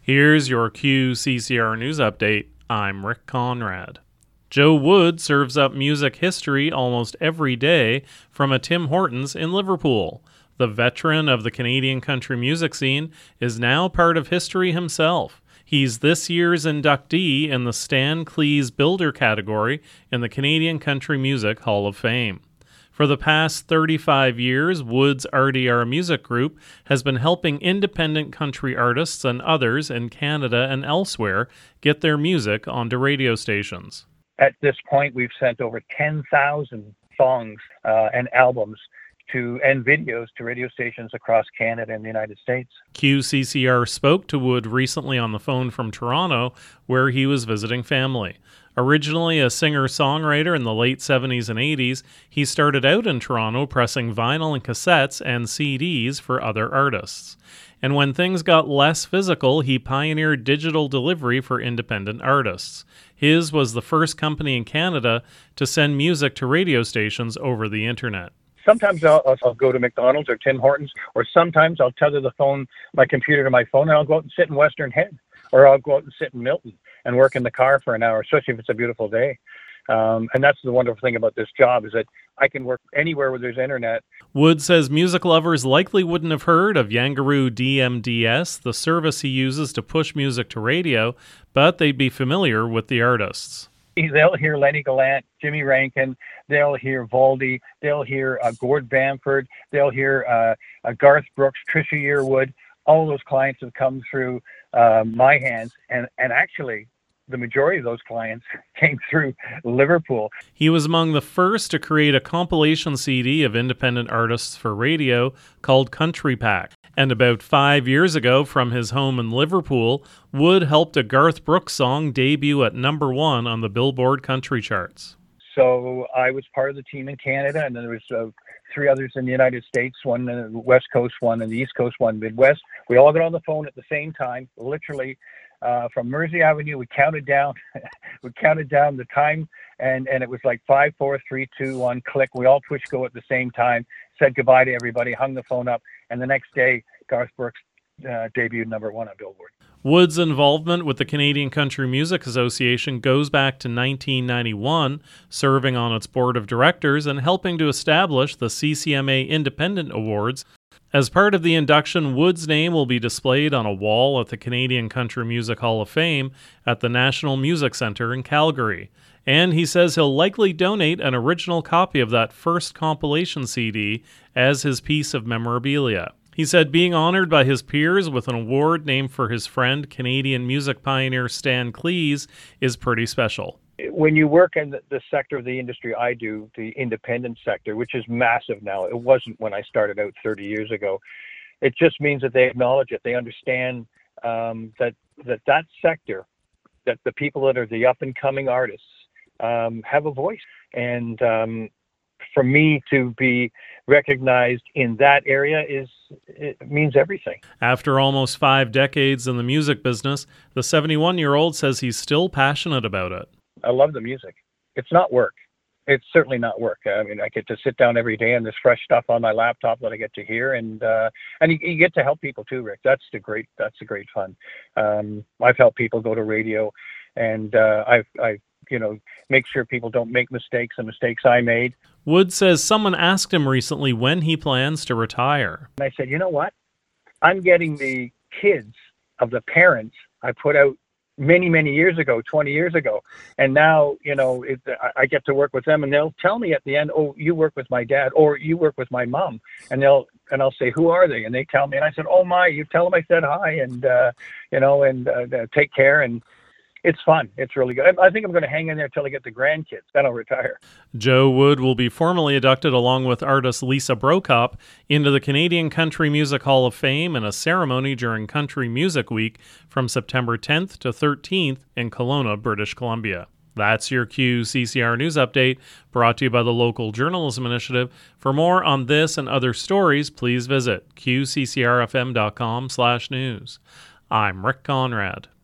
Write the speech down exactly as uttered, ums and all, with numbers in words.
Here's your Q C C R News Update. I'm Rick Conrad. Joe Wood serves up music history almost every day from a Tim Hortons in Liverpool. The veteran of the Canadian country music scene is now part of history himself. He's this year's inductee in the Stan Cleese Builder category in the Canadian Country Music Hall of Fame. For the past thirty-five years, Wood's R D R Music Group has been helping independent country artists and others in Canada and elsewhere get their music onto radio stations. At this point, we've sent over ten thousand songs uh, and albums to and videos to radio stations across Canada and the United States. Q C C R spoke to Wood recently on the phone from Toronto, where he was visiting family. Originally a singer-songwriter in the late seventies and eighties, he started out in Toronto pressing vinyl and cassettes and C Ds for other artists. And when things got less physical, he pioneered digital delivery for independent artists. His was the first company in Canada to send music to radio stations over the internet. Sometimes I'll, I'll go to McDonald's or Tim Hortons, or sometimes I'll tether the phone, my computer to my phone, and I'll go out and sit in Western Head, or I'll go out and sit in Milton and work in the car for an hour, especially if it's a beautiful day. Um, and that's the wonderful thing about this job, is that I can work anywhere where there's internet. Wood says music lovers likely wouldn't have heard of Yangaroo D M D S, the service he uses to push music to radio, but they'd be familiar with the artists. They'll hear Lenny Gallant, Jimmy Rankin, they'll hear Voldy, they'll hear uh, Gord Bamford, they'll hear uh, uh, Garth Brooks, Trisha Yearwood. All those clients have come through uh, my hands, and, and actually the majority of those clients came through Liverpool. He was among the first to create a compilation C D of independent artists for radio called Country Pack. And about five years ago, from his home in Liverpool, Wood helped a Garth Brooks song debut at number one on the Billboard country charts. So I was part of the team in Canada, and then there was uh, three others in the United States, one in the West Coast, one in the East Coast, one Midwest. We all got on the phone at the same time, literally uh, from Mersey Avenue. We counted down, we counted down the time, and, and it was like five, four, three, two, one, click. We all pushed go at the same time, said goodbye to everybody, hung the phone up, and the next day, Garth Brooks uh, debuted number one on Billboard. Wood's involvement with the Canadian Country Music Association goes back to nineteen ninety-one, serving on its board of directors and helping to establish the C C M A Independent Awards. As part of the induction, Wood's name will be displayed on a wall at the Canadian Country Music Hall of Fame at the National Music Centre in Calgary. And he says he'll likely donate an original copy of that first compilation C D as his piece of memorabilia. He said being honored by his peers with an award named for his friend, Canadian music pioneer Stan Cleese, is pretty special. When you work in the, the sector of the industry I do, the independent sector, which is massive now, it wasn't when I started out thirty years ago, it just means that they acknowledge it. They understand um, that, that that sector, that the people that are the up-and-coming artists um, have a voice. And um, for me to be recognized in that area is it means everything. After almost five decades in the music business, the seventy-one-year-old says he's still passionate about it. I love the music. It's not work. It's certainly not work. I mean, I get to sit down every day and there's fresh stuff on my laptop that I get to hear, and uh, and you, you get to help people too, Rick. That's the great. That's the great fun. Um, I've helped people go to radio, and uh, I've I've you know, make sure people don't make mistakes, the mistakes I made. Wood says someone asked him recently when he plans to retire. And I said, you know what? I'm getting the kids of the parents I put out many, many years ago, twenty years ago. And now, you know, it, I get to work with them, and they'll tell me at the end, oh, you work with my dad, or you work with my mom. And they'll, and I'll say, who are they? And they tell me, and I said, oh my, you tell them I said hi, and, uh, you know, and uh, take care. And it's fun. It's really good. I think I'm going to hang in there until I get the grandkids. Then I'll retire. Joe Wood will be formally inducted along with artist Lisa Brokop into the Canadian Country Music Hall of Fame in a ceremony during Country Music Week from September tenth to thirteenth in Kelowna, British Columbia. That's your Q C C R News Update, brought to you by the Local Journalism Initiative. For more on this and other stories, please visit q c c r f m dot com slash news. I'm Rick Conrad.